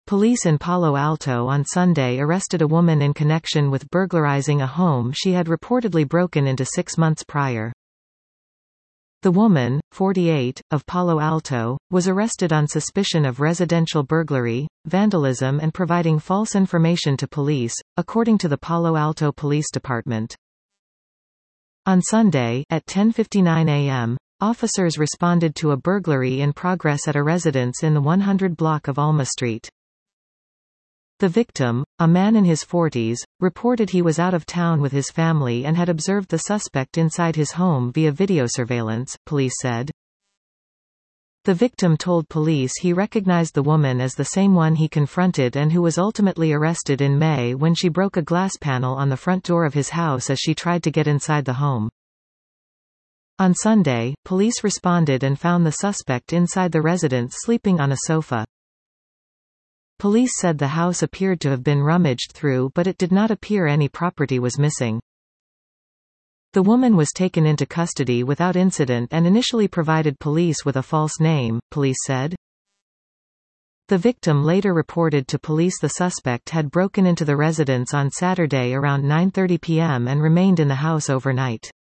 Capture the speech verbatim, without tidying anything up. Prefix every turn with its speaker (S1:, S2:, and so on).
S1: Police in Palo Alto on Sunday arrested a woman in connection with burglarizing a home she had reportedly broken into six months prior. The woman, forty-eight, of Palo Alto, was arrested on suspicion of residential burglary, vandalism and providing false information to police, according to the Palo Alto Police Department. On Sunday, at ten fifty-nine a m, officers responded to a burglary in progress at a residence in the one hundred block of Alma Street. The victim, a man in his forties, reported he was out of town with his family and had observed the suspect inside his home via video surveillance, police said. The victim told police he recognized the woman as the same one he confronted and who was ultimately arrested in May when she broke a glass panel on the front door of his house as she tried to get inside the home. On Sunday, police responded and found the suspect inside the residence sleeping on a sofa. Police said the house appeared to have been rummaged through, but it did not appear any property was missing. The woman was taken into custody without incident and initially provided police with a false name, police said. The victim later reported to police the suspect had broken into the residence on Saturday around nine thirty p m and remained in the house overnight.